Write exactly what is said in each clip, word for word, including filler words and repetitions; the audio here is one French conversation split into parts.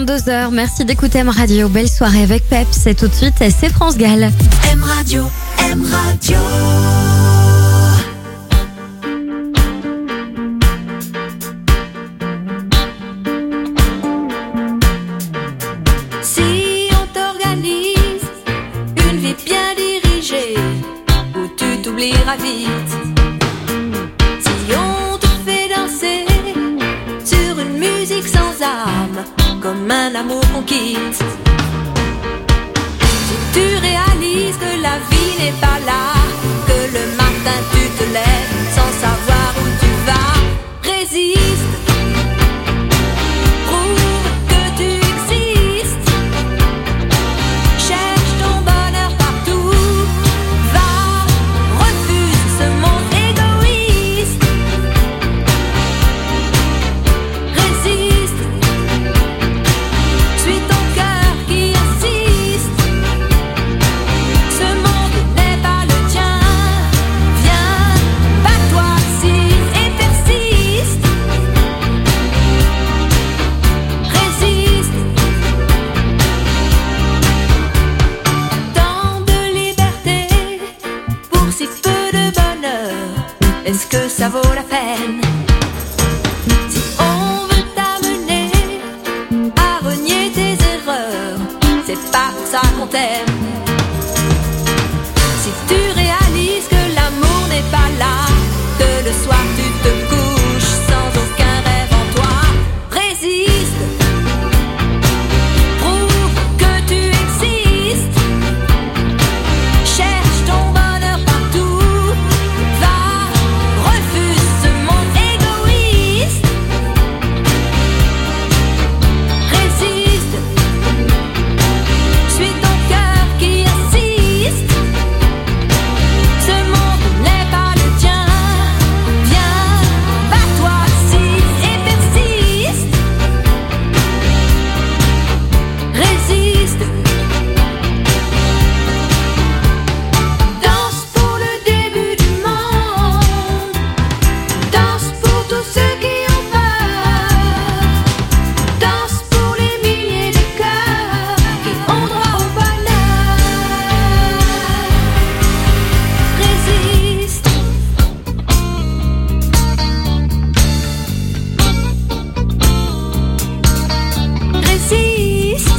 vingt-deux heures. Merci d'écouter M Radio. Belle soirée avec Peps. Et tout de suite, c'est France Gall. M Radio, M Radio. Si on t'organise une vie bien dirigée, où tu t'oublieras vite. Si on te fait danser sur une musique sans âme, comme un amour qu'on quitte. Si tu réalises que la vie n'est pas là, que le matin tu te lèves sans savoir où tu vas, résiste. Prouve que tu existes. Cherche ton bonheur partout. Va, refuse ce monde égoïste. Résiste. Suis ton cœur qui insiste. Ce monde n'est pas le tien. Viens, bats-toi, assise et persiste. Résiste. Tant de liberté pour si peu de bonheur. Est-ce que ça vaut la peine? Si on veut t'amener à renier tes erreurs, c'est pas pour ça qu'on t'aime. Si tu réalises que l'amour n'est pas là, que le soir tu te couches sans aucun rêve en toi, résiste. Prouve que tu existes. Cherche ton bonheur partout. Va, refuse ce monde égoïste. Résiste. Suis ton cœur qui insiste. Ce monde n'est pas le tien. Viens, bats-toi, assise et persiste. Résiste. Danse pour le début du monde. Danse pour tous ceux qui ont peur. Danse pour les milliers de cœurs qui ont droit au bonheur. Résiste. Résiste.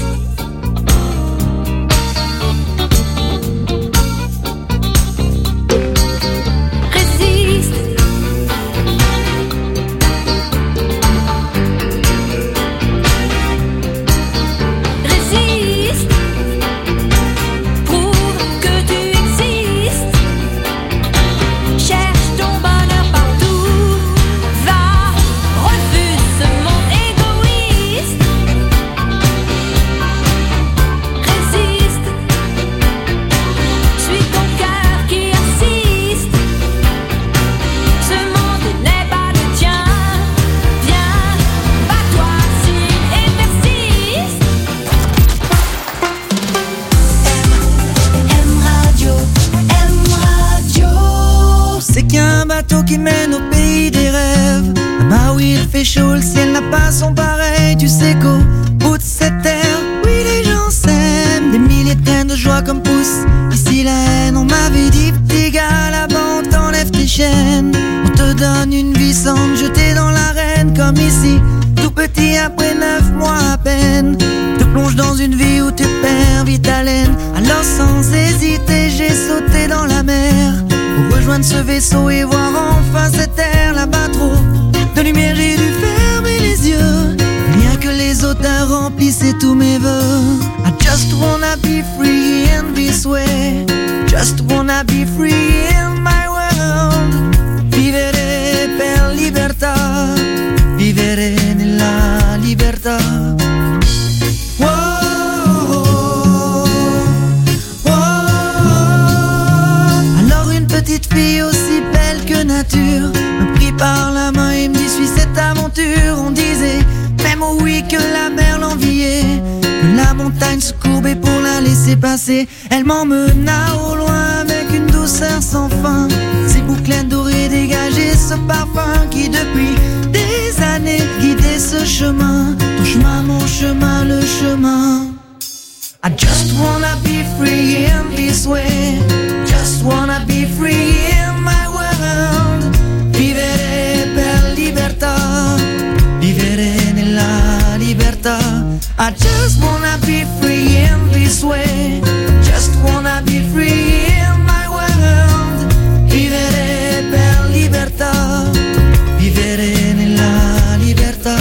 Résiste. Résiste. Prouve que tu existes. Cherche ton bonheur partout. Va, refuse ce monde égoïste. Résiste. Suis ton cœur qui insiste. Ce monde n'est pas le tien. Viens, bats-toi, assise et persiste. M Radio, M Radio. C'est qu'un bateau qui mène au pays des rêves. Là-bas où il fait chaud, le ciel n'a pas son pareil. Tu sais qu'au bout de cette terre, oui les gens s'aiment. Des milliers de graines de joie comme poussent ici la haine. On m'avait dit petit gars, là-bas on t'enlève tes chaînes. On te donne une vie sans te jeter dans l'arène. Comme ici, tout petit après neuf mois à peine. Te plonge dans une vie où tu perds vite haleine. Alors sans hésiter j'ai sauté dans la mer pour rejoindre ce vaisseau et voir enfin cette terre. Là-bas trop de lumière, j'ai dû fermer les yeux. Rien que les auteurs remplissaient tous mes vœux. I just wanna be free in this way. Just wanna be free in my world. Vivere per libertà. Vivere nella libertà. Alors une petite fille aussi belle que nature me prit par la main et me dit suis cette aventure. On disait même oh oui que la mer l'enviait, que la montagne se courbait pour la laisser passer. Elle m'emmena au loin avec une douceur sans fin. Ses boucles dorées dégageaient ce parfum qui depuis des années guidait ce chemin. Ton chemin, mon chemin, le chemin. I just wanna be free in this way. Just wanna be free in my world. Vivere per libertà. Vivere nella libertà. I just wanna be free in this way. Just wanna be free in my world. Vivere per libertà. Vivere nella libertà.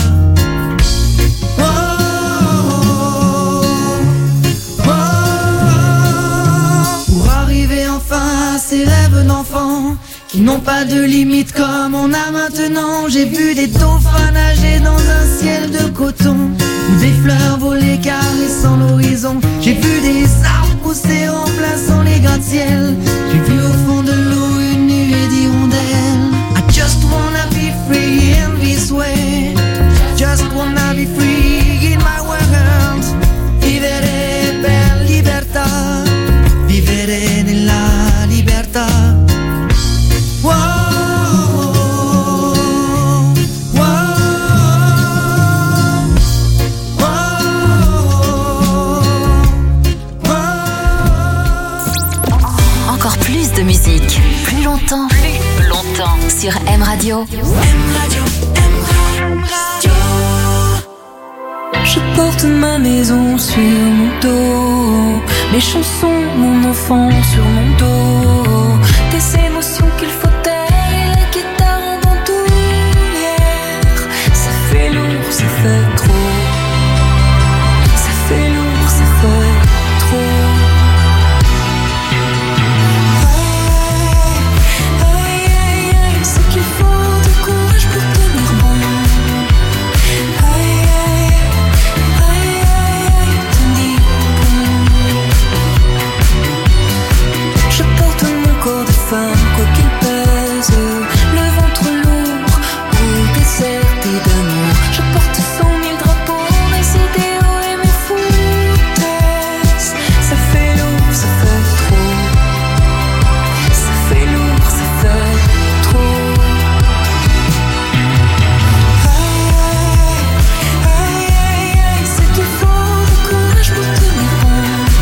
Ces rêves d'enfants qui n'ont pas de limite comme on a maintenant. J'ai vu des dauphins nager dans un ciel de coton, ou des fleurs voler caressant l'horizon. J'ai vu des arbres pousser remplaçant les gratte-ciel. J'ai vu au fond de l'eau une nuée d'hirondelles. I just wanna be free in this way. Just wanna be free in my world. Vivere per libertà. Vivere nella libertà. Wow, wow, wow, wow. Encore plus de musique, plus longtemps, plus longtemps sur M Radio. M Radio, M Radio. Je porte ma maison sur mon dos, mes chansons, mon enfant sur mon dos, des émotions qu'il faut taire et la guitare en bandoulière. Ça fait lourd, ça fait trop. Ça fait lourd, ça fait trop. Aïe, aïe, aïe, c'est qu'il faut du courage pour tenir bon. Aïe, aïe, aïe, aïe, tenir bon. Je porte mon corps de femme, quoi qu'il pèse, le ventre lourd ou déserté d'amour. Je porte cent mille drapeaux, mes idéaux et mes foutaises. Ça fait lourd, ça fait trop. Ça fait lourd, ça fait trop. Aïe, aïe, aïe, aïe, c'est qu'il faut du courage pour tenir bon.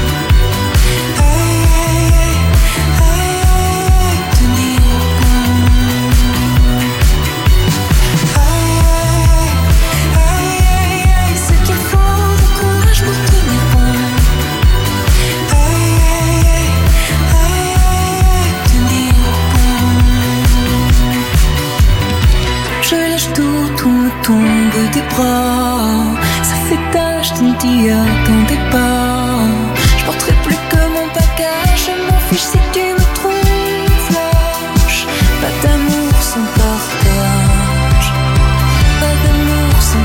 Aïe, aïe, aïe, aïe, tenir bon. Aïe, aïe, aïe, aïe, c'est qu'il faut du courage pour tenir bon. Aïe, aïe, aïe, aïe, tenir bon. Je lâche tout, tout me tombe des bras. Ça fait tache, tu ne t'y attendais pas. Je porterai plus que mon bagage. Je m'en fiche si tu me trouves lâche. Pas d'amour sans partage. Pas d'amour sans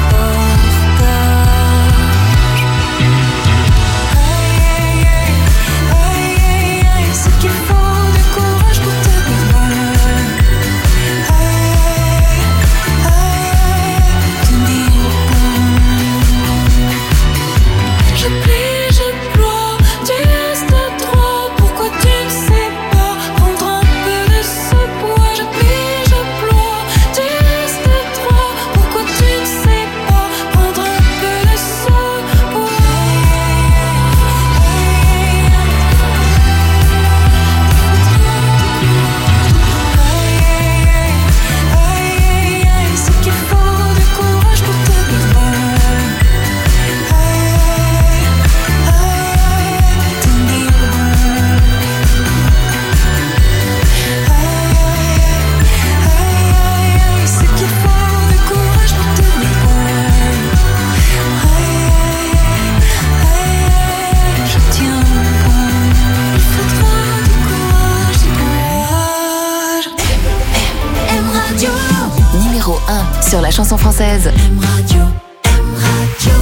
partage. Aïe, aïe, aïe, aïe, aïe, aïe, c'est qu'il faut du courage pour tenir bon. Aïe, aïe, aïe, tenir bon. Je plie, je ploie, tu restes droit. Pourquoi tu ne sais pas prendre un peu de ce poids? Je plie, je ploie, tu restes droit. Pourquoi tu ne sais pas prendre un peu de ce poids? Aïe, aïe, aïe, c'est qu'il faut du courage pour tenir bon. Aïe, aïe, tenir bon. Aïe, aïe, aïe, c'est qu'il faut du courage pour tenir bon. Aïe, aïe, aïe, je tiens bon. Il faudra du courage, du courage. M Radio, Numéro un sur la chanson française. M Radio, M Radio.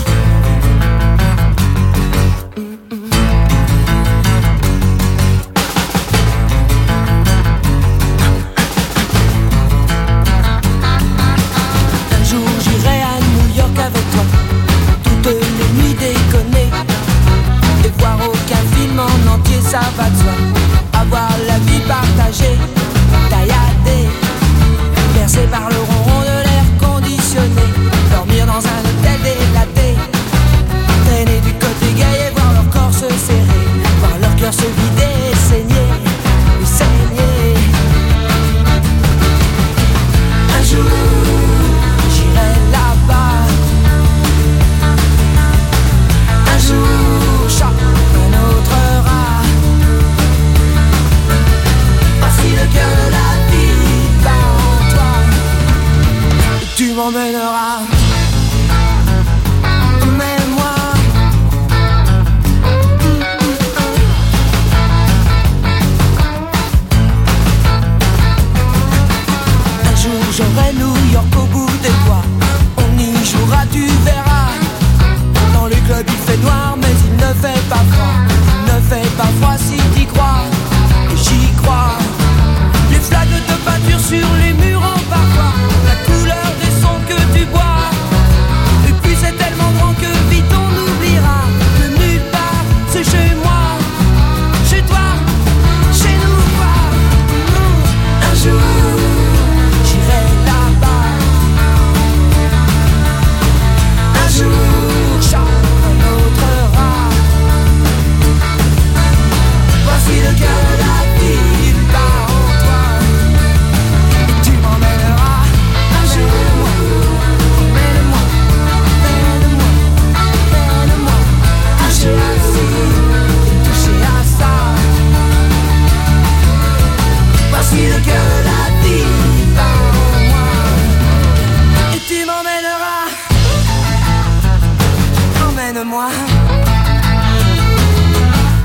Un jour j'irai à New York avec toi, toutes les nuits déconner, et voir aucun film en entier, ça va de soi. Avoir la vie partagée, tailladée, bercée par le ronron de l'air conditionné, dormir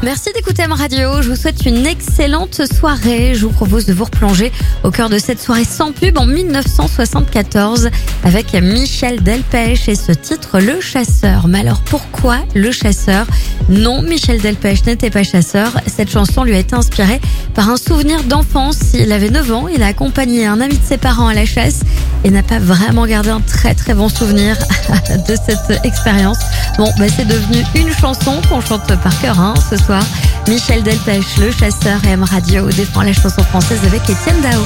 Merci d'écouter M Radio. Je vous souhaite une excellente soirée. Je vous propose de vous replonger au cœur de cette soirée sans pub en dix-neuf cent soixante-quatorze avec Michel Delpech et ce titre Le Chasseur. Mais alors pourquoi Le Chasseur ? Non, Michel Delpech n'était pas chasseur. Cette chanson lui a été inspirée par un souvenir d'enfance. Il avait neuf ans, il a accompagné un ami de ses parents à la chasse et n'a pas vraiment gardé un très très bon souvenir de cette expérience. Bon, bah c'est devenu une chanson qu'on chante par cœur hein, ce soir. Michel Delpech, Le Chasseur et M Radio défend la chanson française avec Étienne Dao.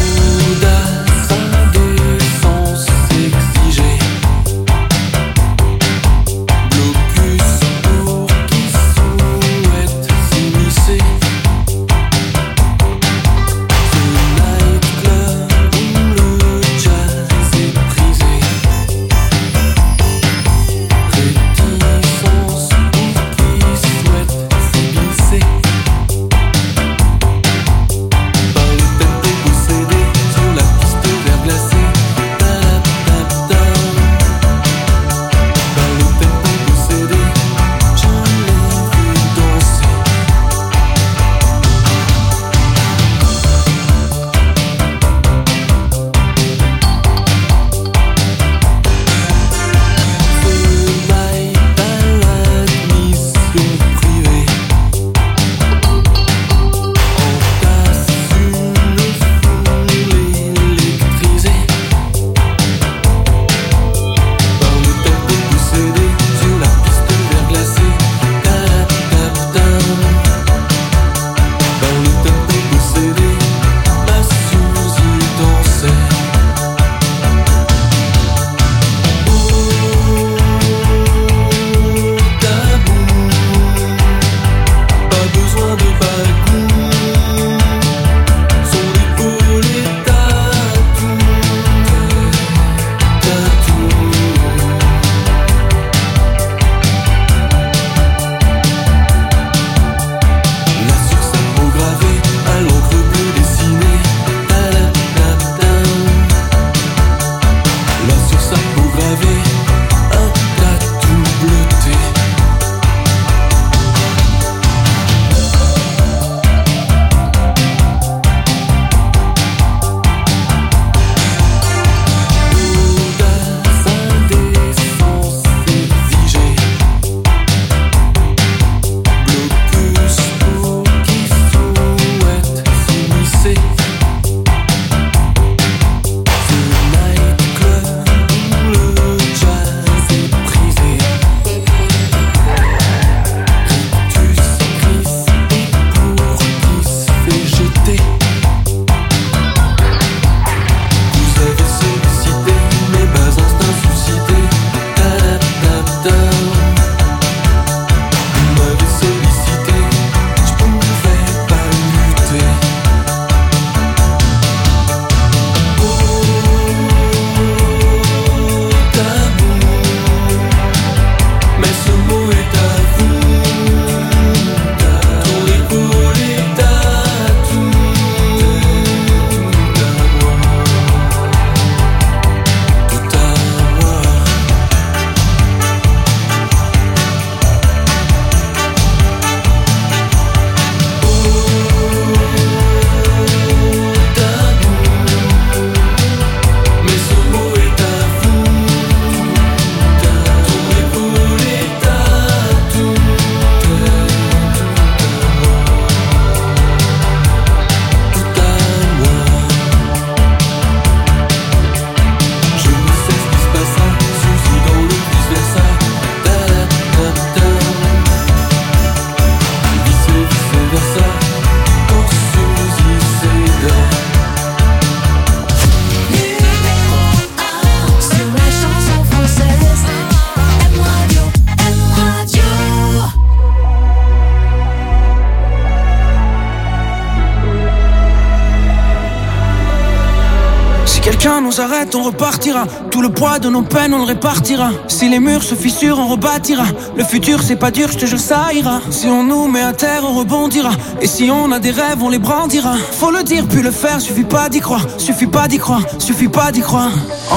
Quelqu'un nous arrête, on repartira. Tout le poids de nos peines, on le répartira. Si les murs se fissurent, on rebâtira. Le futur, c'est pas dur, je te jure, ça ira. Si on nous met à terre, on rebondira. Et si on a des rêves, on les brandira. Faut le dire, puis le faire, suffit pas d'y croire. Suffit pas d'y croire, suffit pas d'y croire.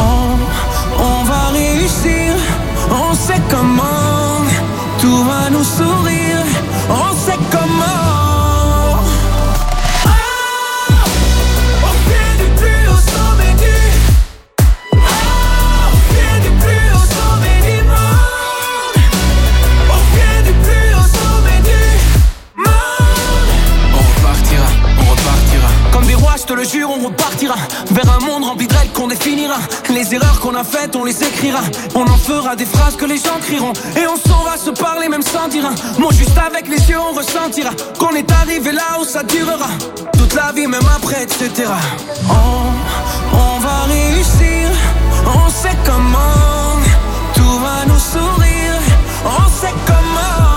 Oh, on va réussir, on sait comment. Tout va nous sourire, on sait comment. partira vers un monde rempli de règles qu'on définira. Les erreurs qu'on a faites, on les écrira. On en fera des phrases que les gens crieront. Et on s'en va se parler même sans dire un mot. Juste avec les yeux on ressentira qu'on est arrivé là où ça durera toute la vie, même après, et cetera. On, on va réussir, on sait comment. Tout va nous sourire, on sait comment.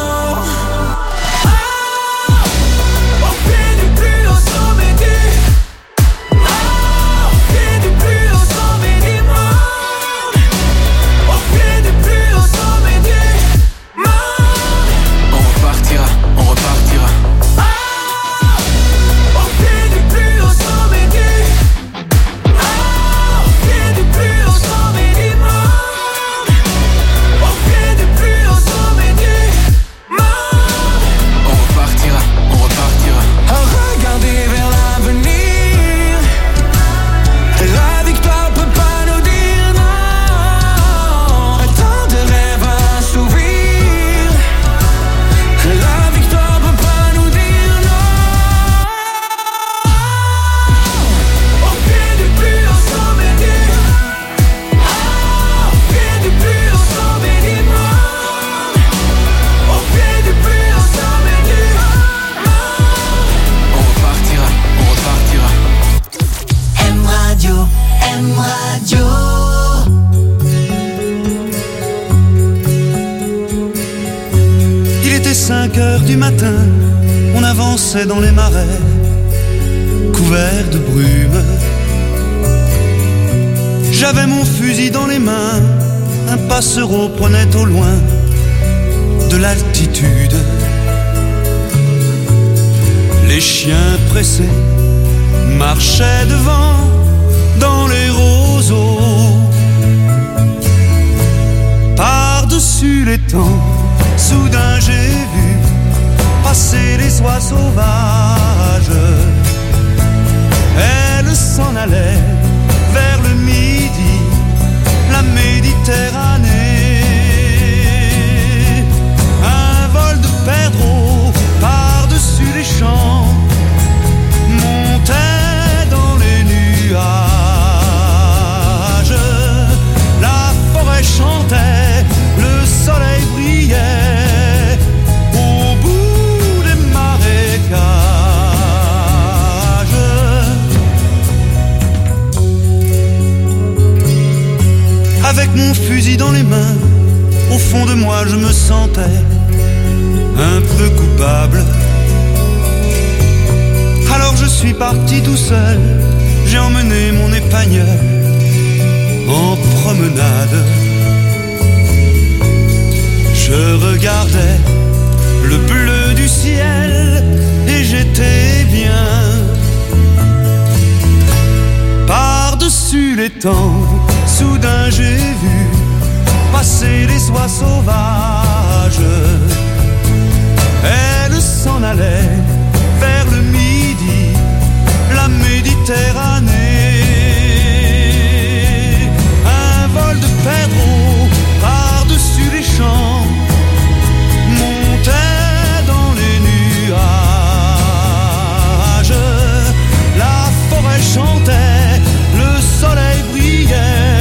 Dans les marais, couverts de brume. J'avais mon fusil dans les mains, un passereau prenait au loin de l'altitude. Les chiens pressés marchaient devant dans les roseaux. Par-dessus les temps, soudain j'ai vu passer les oies sauvages. Elle s'en allait vers le midi, la Méditerranée. Un vol de perdreaux par-dessus les champs montait dans les nuages. La forêt chantait, le soleil brillait. Avec mon fusil dans les mains, au fond de moi je me sentais un peu coupable. Alors je suis parti tout seul, j'ai emmené mon épagneur en promenade. Je regardais le bleu du ciel et j'étais bien. Par-dessus les temps, soudain j'ai vu passer les oies sauvages. Elle s'en allait vers le midi, la Méditerranée. Un vol de perdreaux par-dessus les champs montait dans les nuages. La forêt chantait, le soleil brillait.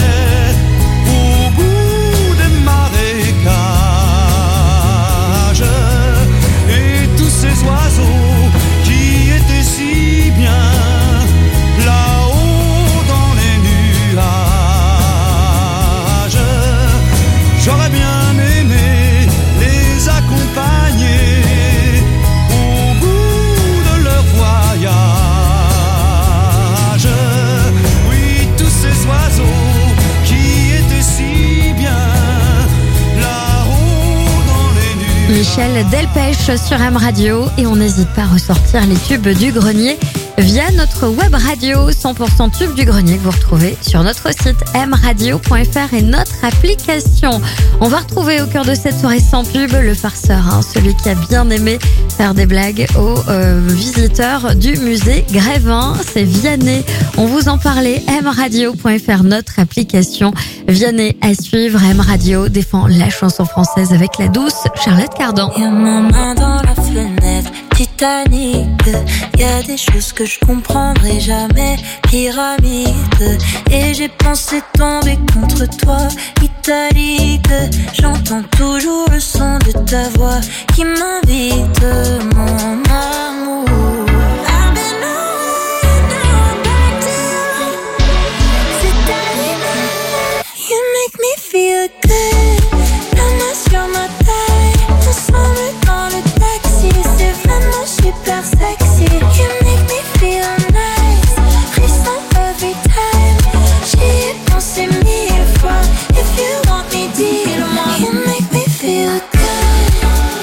Michel Delpech sur M Radio et on n'hésite pas à ressortir les tubes du grenier via notre web radio cent pour cent tube du grenier que vous retrouvez sur notre site m radio point f r et notre application. On va retrouver au cœur de cette soirée sans pub le farceur, hein, celui qui a bien aimé faire des blagues aux euh, visiteurs du musée Grévin, c'est Vianney. On vous en parlait, m radio point f r, notre application. Vianney à suivre, M Radio défend la chanson française avec la douce Charlotte Cardin. Y'a ma main dans la fenêtre, petite Titanic. Y a des choses que je comprendrai jamais. Pyramide. Et j'ai pensé tomber contre toi, italique. J'entends toujours le son de ta voix qui m'invite, mon amour. I've been on, now I'm back to you. C'est ta lumière. You make me feel good. La main sur ma taille, ensemble dans le taxi. C'est vraiment super sexy. You make me feel nice. Frisson every time. J'y ai pensé mille fois. If you want me, dis-le-moi. You make me feel good.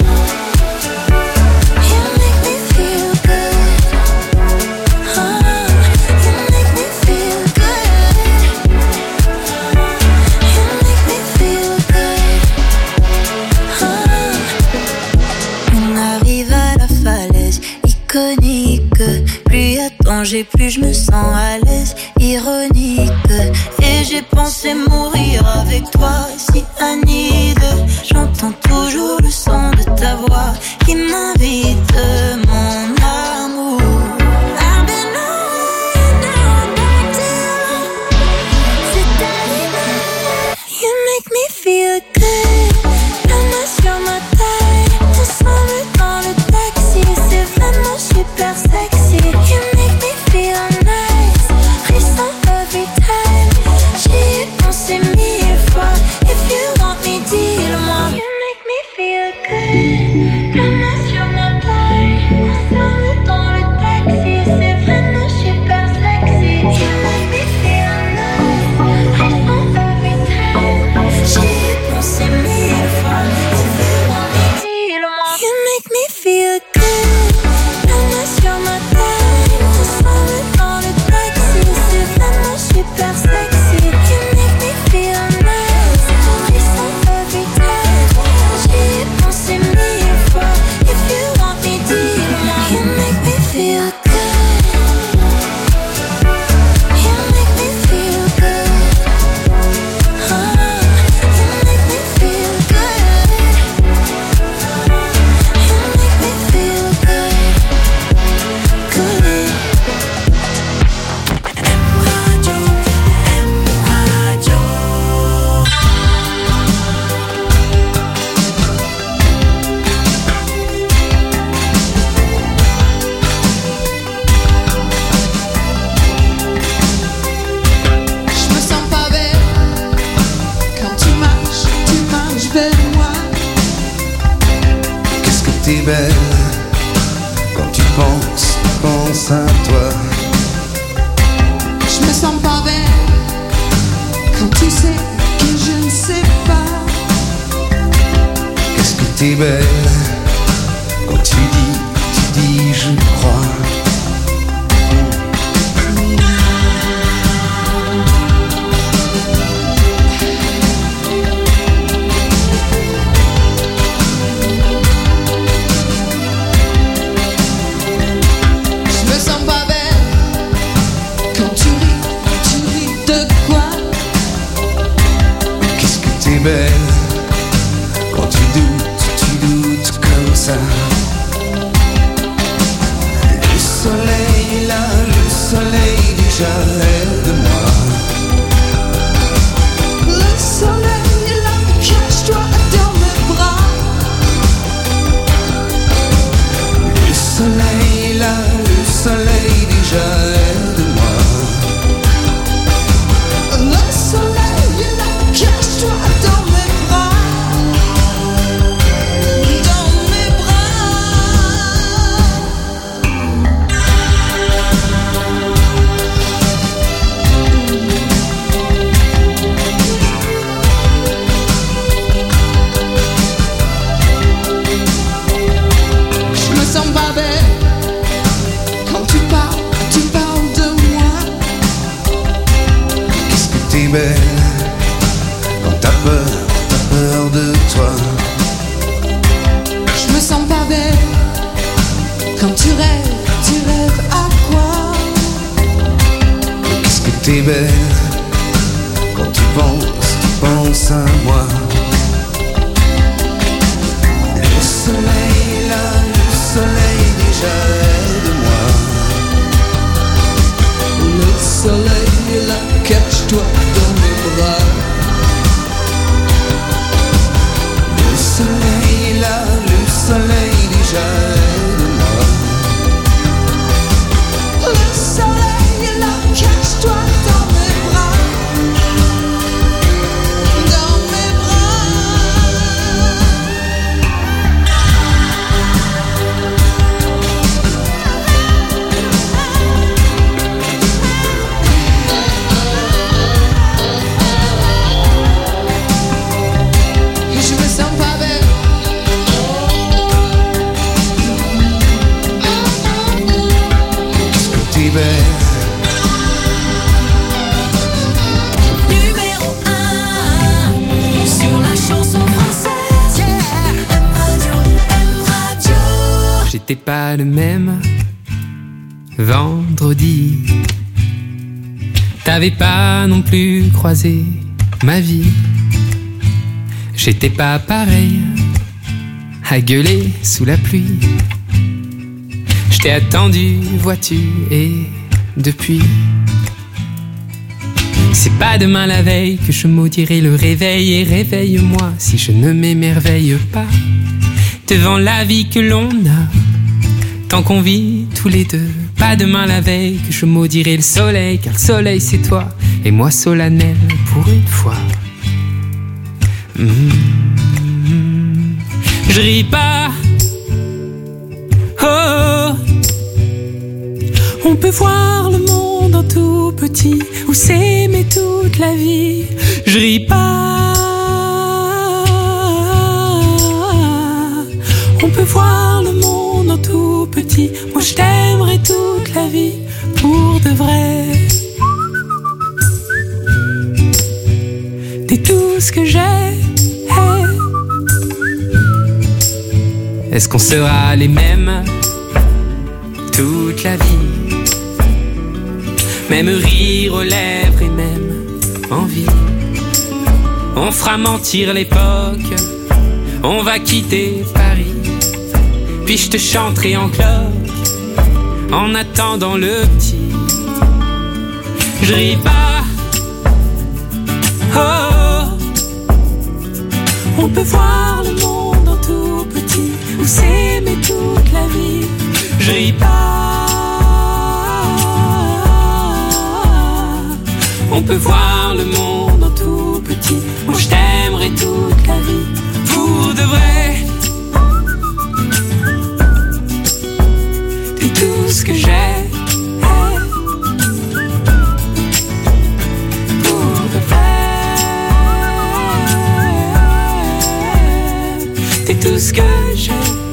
You make me feel good. Oh, you make me feel good. You make me feel good. Oh. On arrive à la falaise iconique. Plus y a danger, plus je me sens à l'aise. Ironique. Et j'ai pensé mourir avec toi, si Anide. J'entends toujours le son de ta voix qui m'invite, mon amour. I've been on, now I'm back to you. C'est ta lumière. You make me feel good. La main sur ma taille, ensemble dans le taxi. C'est vraiment super sexy. You make me feel nice. Frisson every time. J'y ai pensé mille fois. If you want me, dis-le-moi. You make me feel good. La main sur ma taille, ensemble dans le taxi. C'est vraiment super sexy. You make me feel nice. Frisson every time. J'y ai pensé mille fois. If you want me, dis-le-moi. You make me feel good. La main sur ma taille, ensemble dans le taxi. C'est vraiment super sexy. You make me feel nice. Frisson every time. J'y ai pensé mille fois. If you want me, dis-le-moi. You make me feel good. You make me feel good. Oh, you make me feel good. You make me feel good. Good. Radio, Radio. Je me sens pas belle quand tu marches, tu marches vers moi. Qu'est-ce que t'es belle quand tu penses, penses à toi. Je me sens pas belle quand tu sais que je ne sais pas. Qu'est-ce que t'es belle quand tu dis, tu dis je crois. Je me sens pas belle quand tu ris, tu ris de quoi? Qu'est-ce que t'es belle quand tu doutes, tu doutes comme ça. Le soleil est là, le soleil déjà aide-moi. Le soleil est là, cache-toi dans mes bras. Le soleil est là, le soleil déjà aide-moi. Le soleil est là, cache-toi dans mes bras. Dans mes bras. Je me sens pas belle quand tu parles, tu parles de moi. Qu'est-ce que t'es belle quand t'as peur, t'as peur de toi. Je me sens pas belle quand tu rêves, tu rêves à quoi? Qu'est-ce que t'es belle quand tu penses, tu penses à moi. Le soleil est là, le soleil déjà C'était pas le même vendredi. T'avais pas non plus croisé ma vie. J'étais pas pareil à gueuler sous la pluie. J't'ai attendu, vois-tu, et depuis. C'est pas demain la veille que je maudirai le réveil. Et réveille-moi si je ne m'émerveille pas devant la vie que l'on a, tant qu'on vit tous les deux. Pas demain la veille que je maudirai le soleil, car le soleil c'est toi, et moi solennel pour une fois. Mmh. Je ris pas. Oh, on peut voir le monde en tout petit, ou s'aimer toute la vie. Je ris pas. On peut voir le monde en tout petit. Moi je t'aimerai toute la vie pour de vrai. T'es tout ce que j'ai. Hey. Est-ce qu'on sera les mêmes toute la vie? Même rire aux lèvres et même envie. On fera mentir l'époque. On va quitter Paris. Puis je te chanterai en cloche en attendant le petit. Je ris pas. Oh, on peut voir le monde en tout petit, ou s'aimer toute la vie. Je ris pas. On peut voir le monde en tout petit. Moi je t'aimerai toute la vie pour de vrai. T'es tout ce que j'ai. Pour de vrai. T'es tout ce que j'ai.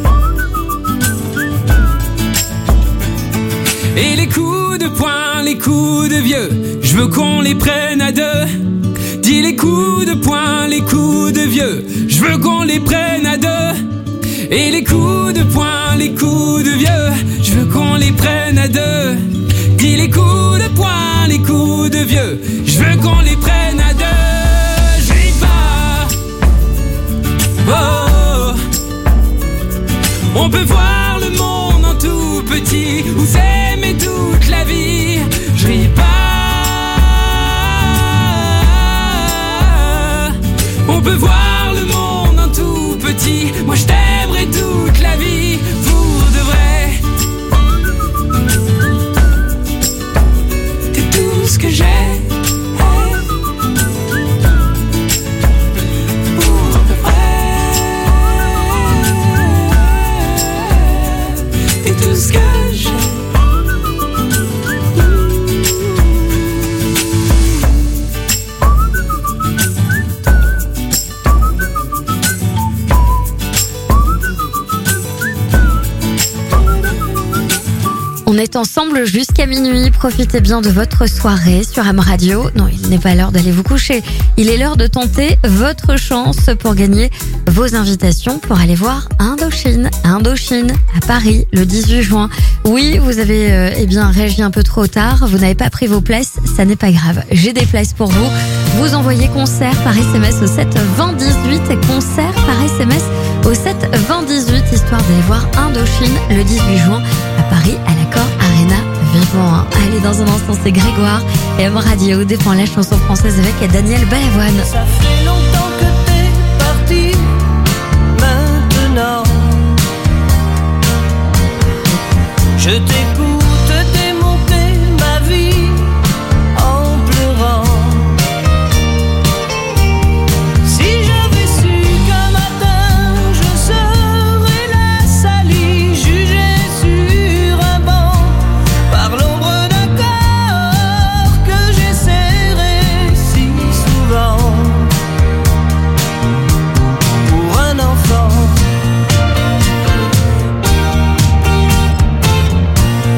Et les coups de poing, les coups de vieux, je veux qu'on les prenne à deux. Dis les coups de poing, les coups de vieux, je veux qu'on les prenne à deux. Et les coups de poing, les coups de vieux, je veux qu'on les prenne à deux. Dis les coups de poing, les coups de vieux, je veux qu'on les prenne à deux. Je ris pas. Oh, on peut voir le monde en tout petit, ou s'aimer toute la vie. Je ris pas. On peut voir le monde en tout petit. Moi je t'aimerai toute la vie pour de vrai. T'es tout ce que j'ai. Pour de vrai. T'es tout ce que j'ai. On est ensemble jusqu'à minuit. Profitez bien de votre soirée sur M Radio. Non, il n'est pas l'heure d'aller vous coucher. Il est l'heure de tenter votre chance pour gagner vos invitations pour aller voir Indochine. Indochine à Paris le dix-huit juin. Oui, vous avez euh, eh bien réagi un peu trop tard. Vous n'avez pas pris vos places. Ça n'est pas grave. J'ai des places pour vous. Vous envoyez concert par S M S au sept vingt dix-huit. Concert par S M S au sept vingt dix-huit. Histoire d'aller voir Indochine le dix-huit juin à Paris à l'Accor Arena. Vivant. Allez, dans un instant, c'est Grégoire et M Radio défend la chanson française avec Daniel Balavoine. Ça fait longtemps que t'es parti, maintenant je t'écoute démonter ma vie en pleurant. Si j'avais su qu'un matin je serais la salie, jugée sur un banc par l'ombre d'un corps que j'ai serré si souvent pour un enfant.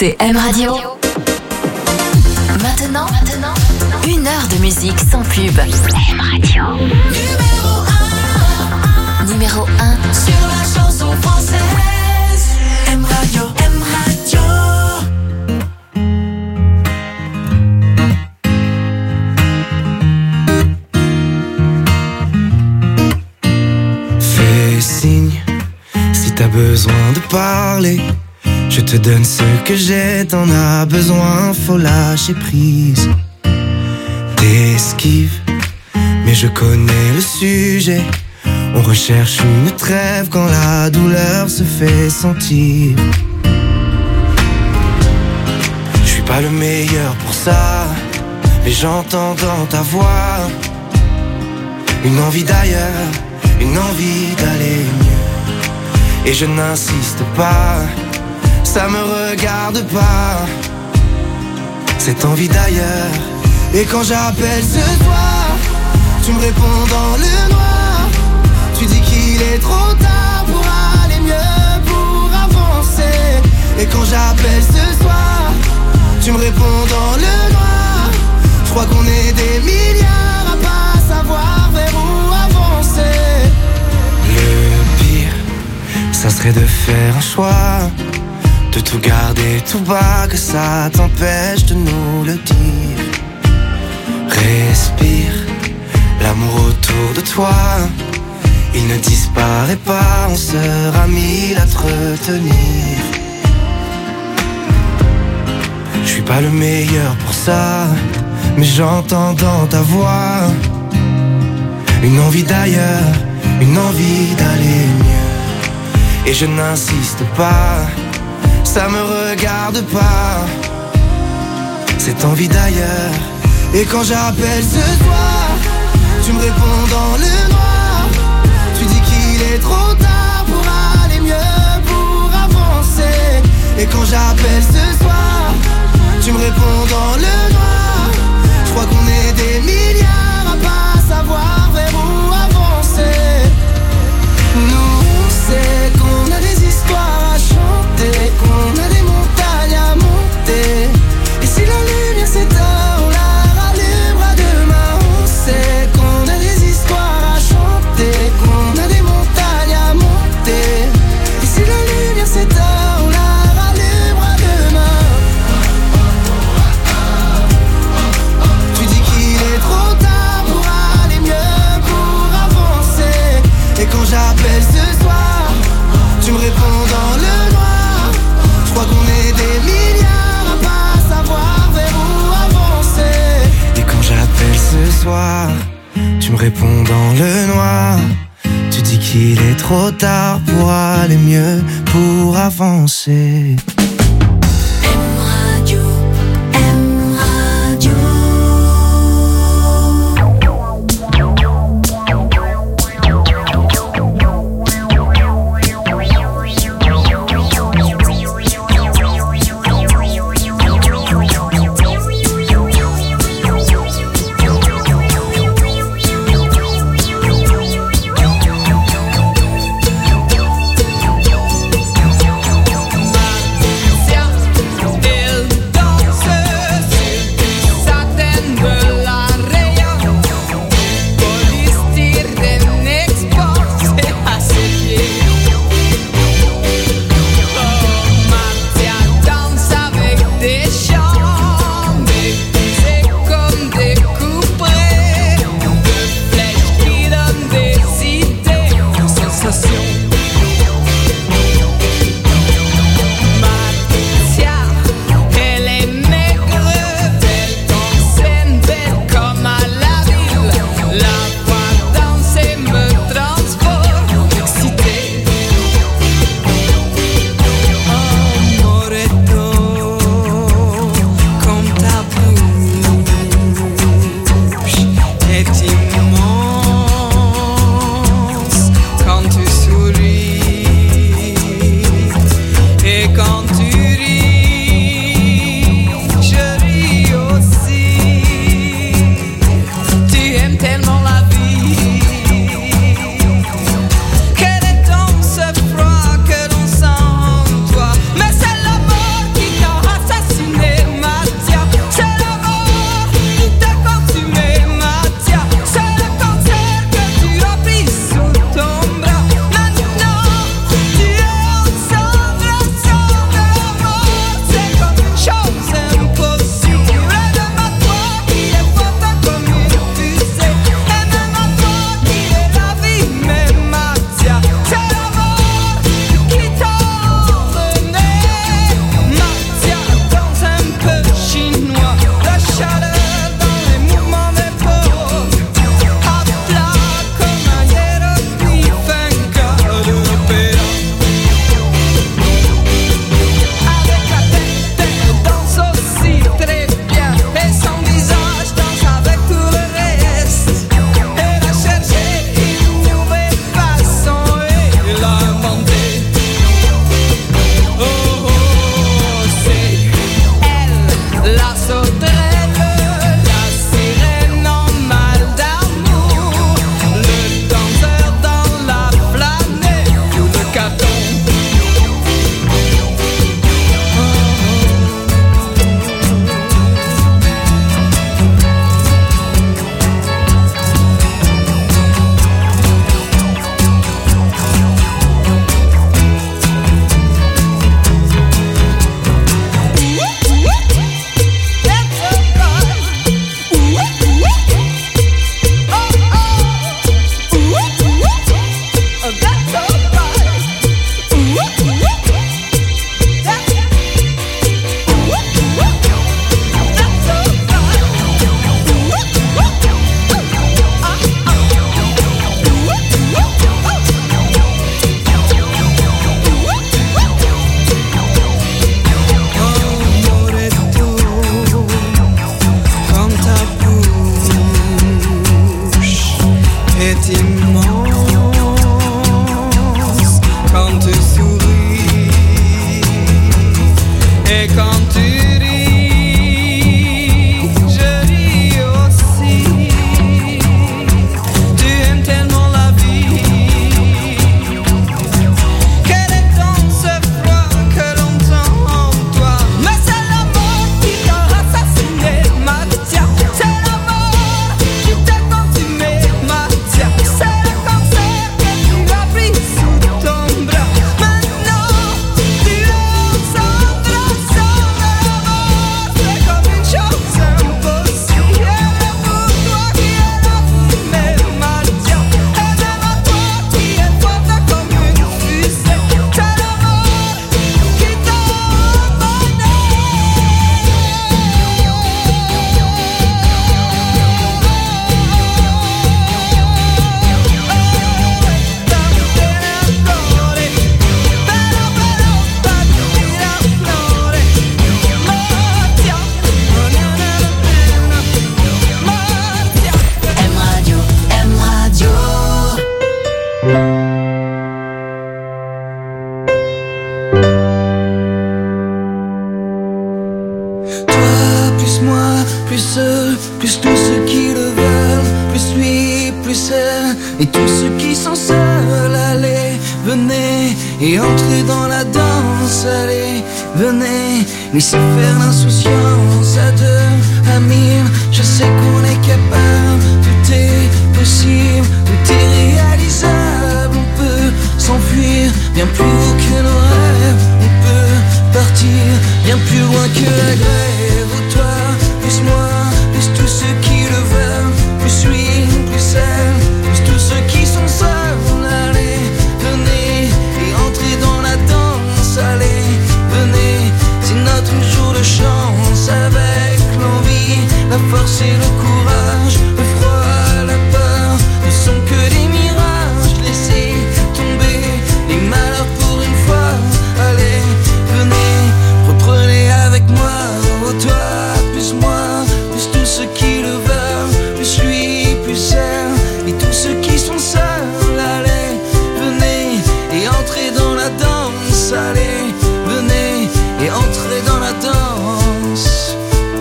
C'est M Radio. Maintenant, maintenant, une heure de musique sans pub. M Radio. Numéro un. Numéro un. Sur la chanson française. M Radio, M Radio. Fais signe si t'as besoin de parler. Je te donne ce que j'ai, t'en as besoin, faut lâcher prise. T'esquives, mais je connais le sujet. On recherche une trêve quand la douleur se fait sentir. Je suis pas le meilleur pour ça, mais j'entends dans ta voix une envie d'ailleurs, une envie d'aller mieux. Et je n'insiste pas, ça me regarde pas, cette envie d'ailleurs. Et quand j'appelle ce soir, tu me réponds dans le noir. Tu dis qu'il est trop tard pour aller mieux, pour avancer. Et quand j'appelle ce soir, tu me réponds dans le noir. Je crois qu'on est des milliards à pas savoir vers où avancer. Le pire, ça serait de faire un choix, de tout garder tout bas, que ça t'empêche de nous le dire. Respire, l'amour autour de toi, il ne disparaît pas, on sera mille à te retenir. Je suis pas le meilleur pour ça, mais j'entends dans ta voix une envie d'ailleurs, une envie d'aller mieux. Et je n'insiste pas, ça me regarde pas, cette envie d'ailleurs. Et quand j'appelle ce soir, tu me réponds dans le noir. Tu dis qu'il est trop tard pour aller mieux, pour avancer. Et quand j'appelle ce soir, tu me réponds dans le noir. Je crois qu'on est des milliards à pas savoir vers où avancer. Nous on sait qu'on a des histoires à chanter, qu'on a des montagnes à monter. Et si la lumière s'éteint, on la rallumera demain. On sait qu'on a des histoires à chanter, qu'on a des montagnes à monter. Et si la lumière s'éteint, on la rallumera demain. Tu dis qu'il est trop tard pour aller mieux, pour avancer. Et quand j'appelle ce soir, tu me réponds dans le noir. Je crois qu'on est des milliards à pas savoir vers où avancer. Et quand j'appelle ce soir, tu me réponds dans le noir. Tu dis qu'il est trop tard pour aller mieux, pour avancer. M Radio, M Radio. immense quand tu souris et quand tu ris, je ris aussi. Tu aimes tellement la vie qu'elle est dans ce froid que l'on sent en toi. Mais c'est la mort qui t'a assassiné, Mathia. C'est la mort qui t'a consumé, Mathia. C'est le cancer que tu as pris sous ton bras. Maintenant tu es Sandra, Sandra, la mort. C'est comme une chose impossible. Et pour toi qui es la fumée, Mathia. Et même à toi qui es forte comme une fusée. C'est la mort qui t'a M Radio, M Radio. Toi, plus moi, plus eux, plus tous ceux qui le veulent, plus lui, plus elle, et tous ceux qui sont seuls, allez, venez, et entrez dans la danse, allez, venez, laissez faire l'insouciance à deux, à mille, je sais qu'on est capable, tout est possible, tout est réalisable, on peut s'enfuir bien plus haut que nos rêves, on peut partir bien plus loin que la grève. Oh, toi, plus moi, plus tous ceux qui le veulent, plus lui, plus elle, plus tous ceux qui sont seuls, allez, venez, et entrez dans la danse, allez, venez, c'est notre jour de chance, avec l'envie, la force et le courage, le froid, la peur, ne sont que des mirages, laissez tomber les malheurs pour une fois, allez, venez, reprenez avec moi, oh toi, plus moi, plus tous ceux qui le veulent, plus lui, plus elle, et tous ceux qui sont seuls, allez, venez, et entrez dans la danse, allez, venez, et entrez dans la danse.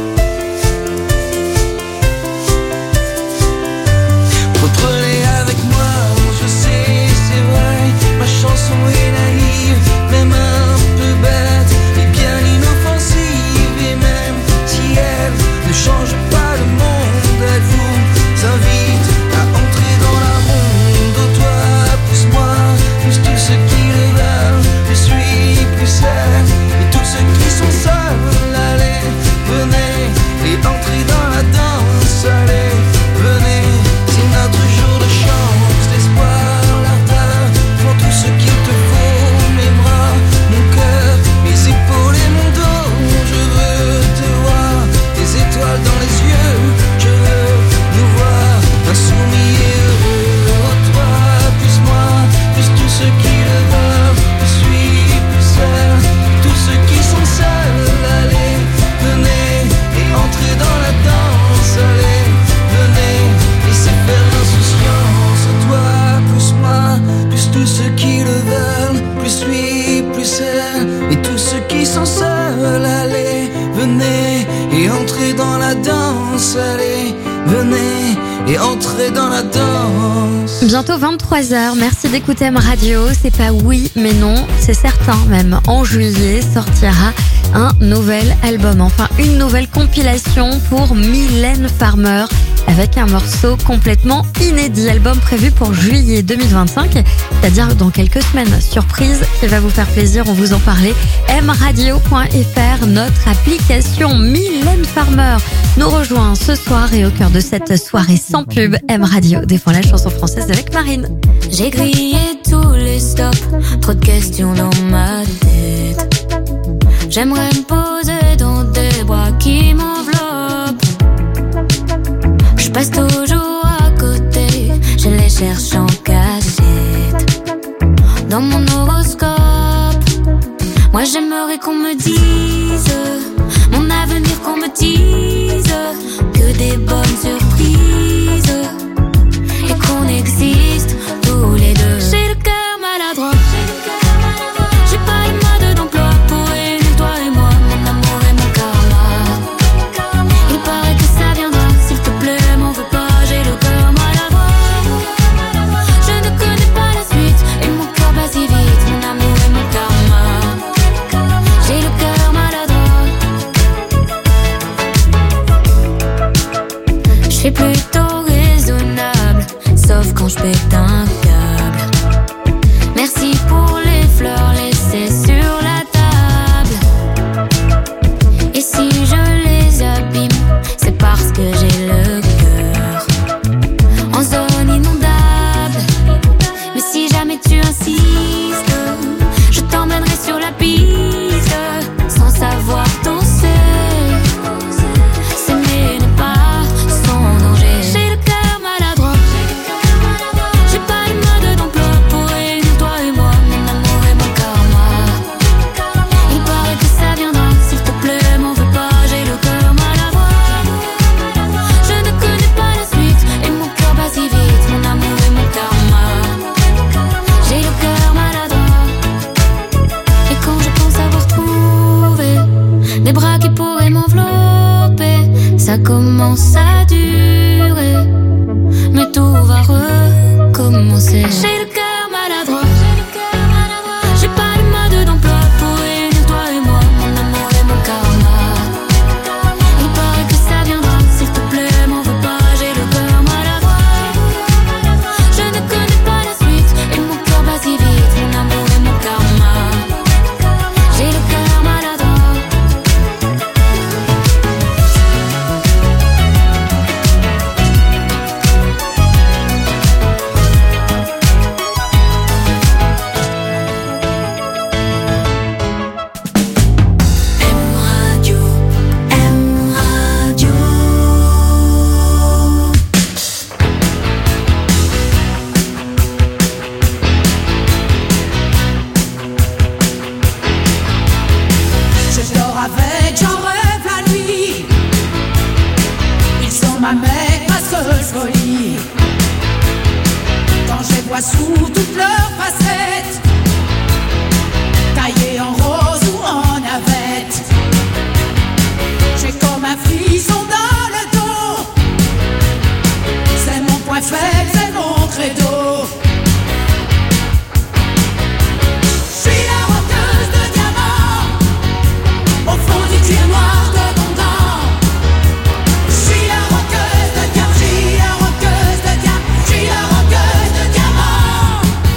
Reprenez avec moi, je sais, c'est vrai, ma chanson est naïve, même un peu bête, et bien inoffensive, et même si elle ne change pas le monde, elle vous invite à entrer dans la ronde. Oh, toi, plus moi, plus tous ceux qui le veulent, plus lui, plus elle, et tous ceux qui sont seuls, allez, venez, et entrez dans la danse, allez, venez, c'est notre jour de chance, l'espoir, l'ardeur, pour tout ce qu'il te faut, mes bras, mon cœur, mes épaules et mon dos, je veux te voir, des étoiles dans les yeux, je veux nous voir, insoumis et heureux. Oh, toi, plus moi, plus tous ceux qui le veulent, plus lui, plus elle, tous ceux qui sont seuls, allez, venez, et entrez dans la danse, allez, venez, laissez faire l'insouciance. Toi, plus moi, plus tous ceux qui le veulent, plus lui, plus elle, et tous ceux qui sont seuls, allez, venez, et entrez dans la danse, allez, venez, et entrez dans la danse. Bientôt vingt-trois heures, merci d'écouter M Radio. C'est pas oui, mais non, c'est certain même. En juillet sortira un nouvel album, enfin une nouvelle compilation pour Mylène Farmer avec un morceau complètement inédit. Album prévu pour juillet deux mille vingt-cinq, c'est-à-dire dans quelques semaines. Surprise qui va vous faire plaisir, on vous en parlait. m radio point f r, notre application. Mylène Farmer nous rejoint ce soir et au cœur de cette soirée sans pub, M Radio défend la chanson française avec Marine. J'ai grillé tous les stops, trop de questions dans ma tête. J'aimerais me poser dans des bras qui m'enveloppent. Je passe toujours à côté, je les cherche en cachette. Dans mon horoscope, moi j'aimerais qu'on me dise mon avenir, qu'on me dise que des bonnes surprises et qu'on existe. quand je pète un câble. Merci pour les fleurs laissées sur la table. Et si je les abîme, c'est parce que j'ai le cœur en zone inondable. Mais si jamais tu insistes, je t'emmènerai sur la piste sans savoir danser. S'aimer n'est pas sans danger. J'ai le cœur maladroit. J'ai pas le mode d'emploi pour réunir toi et moi, mon amour et mon karma. Il paraît que ça viendra, s'il te plaît, m'en veux pas. J'ai le cœur maladroit. Je ne connais pas la suite et mon cœur bat si vite, mon amour et mon karma. J'ai le cœur maladroit. Et quand je pense avoir trouvé des bras qui pourraient m'envelopper, ça commence à durer, mais tout va recommencer. J'ai le cœur maladroit. J'ai pas le mode d'emploi pour réunir toi et moi, mon amour et mon karma. Il paraît que ça viendra, s'il te plaît, m'en veux pas. J'ai le cœur maladroit. Je ne connais pas la suite et mon cœur bat si vite, mon amour et mon karma. J'ai le cœur maladroit. M Radio, M Radio. Je dors avec, j'en rêve la nuit. Ils sont ma mère, ma seule folie. Quand je les vois sous toutes leurs facettes, taillées en rose ou en navette, j'ai comme un frisson dans le dos. C'est mon point faible, c'est mon credo. Je suis la roqueuse de diamants au fond du cuir noir de mon dent. Je suis la roqueuse de diamants, je suis la roqueuse de diamants, je suis la roqueuse de diamants.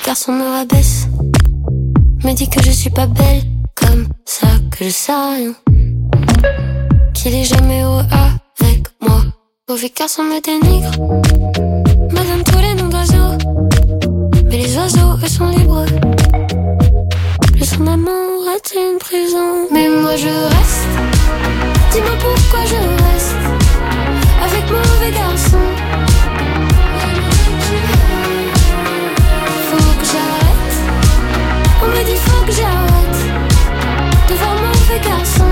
garçon me rabaisse, me dit que je suis pas belle, comme ça que je sais rien, qu'il est jamais heureux avec moi. Mauvais garçon me dénigre, me donne tous les noms d'oiseaux, mais les oiseaux eux sont libres. Le son d'amour est une prison, mais moi je reste. Dis-moi pourquoi je reste avec mon mauvais garçon. Faut que j'arrête, on me dit faut que j'arrête de voir mon mauvais garçon.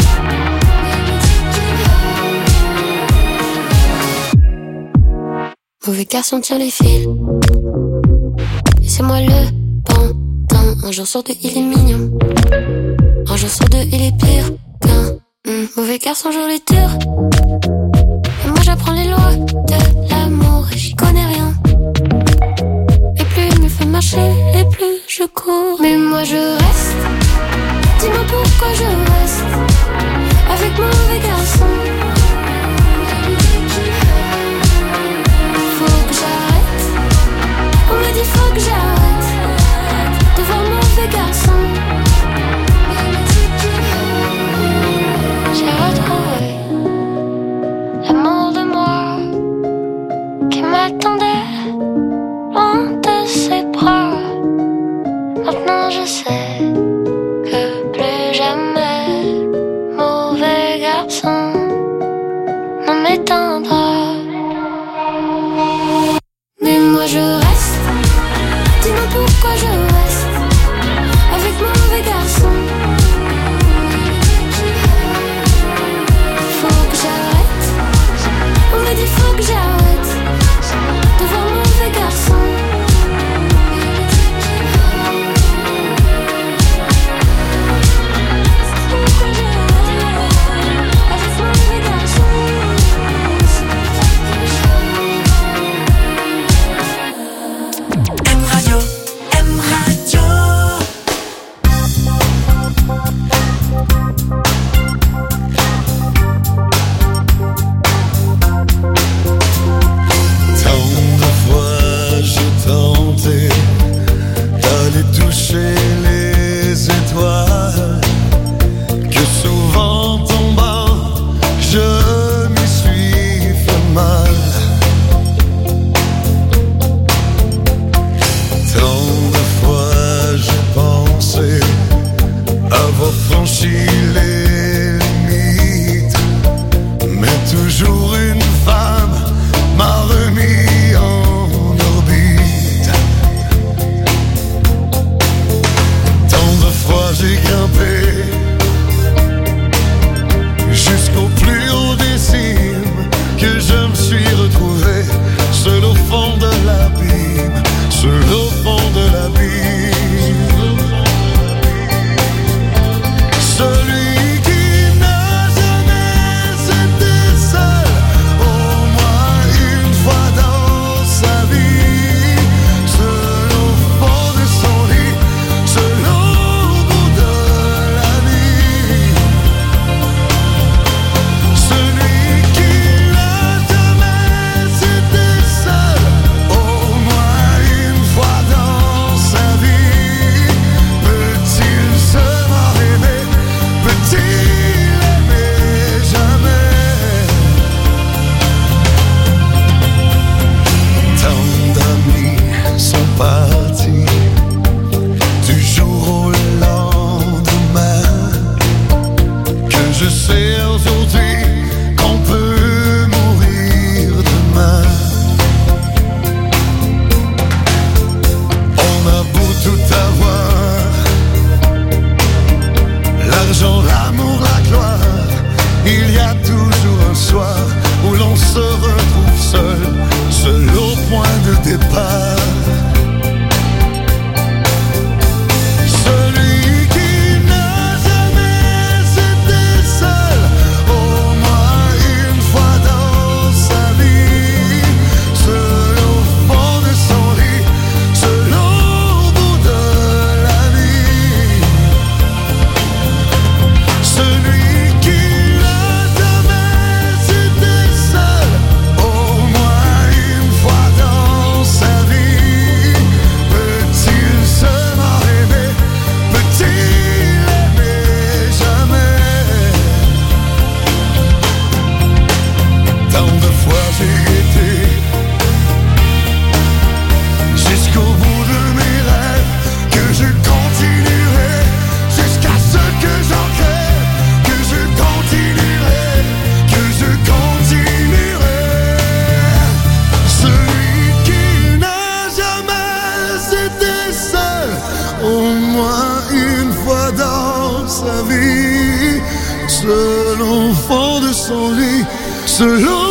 Mauvais garçon tire les fils, et c'est moi le pantin. Un jour sur deux il est mignon, un jour sur deux il est pire qu'un mmh. Mauvais garçon joue les tours, et moi j'apprends les lois de l'amour et j'y connais rien. Et plus il me fait marcher, et plus je cours. Mais moi je reste, dis-moi pourquoi je reste avec mon mauvais garçon. Faut que j'arrête, on me dit faut que j'arrête de voir mon mauvais garçon. J'ai retrouvé l'amour de moi qui m'attendait loin de ses bras. Maintenant je sais que plus jamais mauvais garçon ne m'éteindra. Mais moi je reste, dis-moi pourquoi je reste avec mon mauvais garçon. Faut que j'arrête, on me dit faut que j'arrête de voir mon mauvais garçon. Seul au fond de son lit, seul au bout de sans lui, selon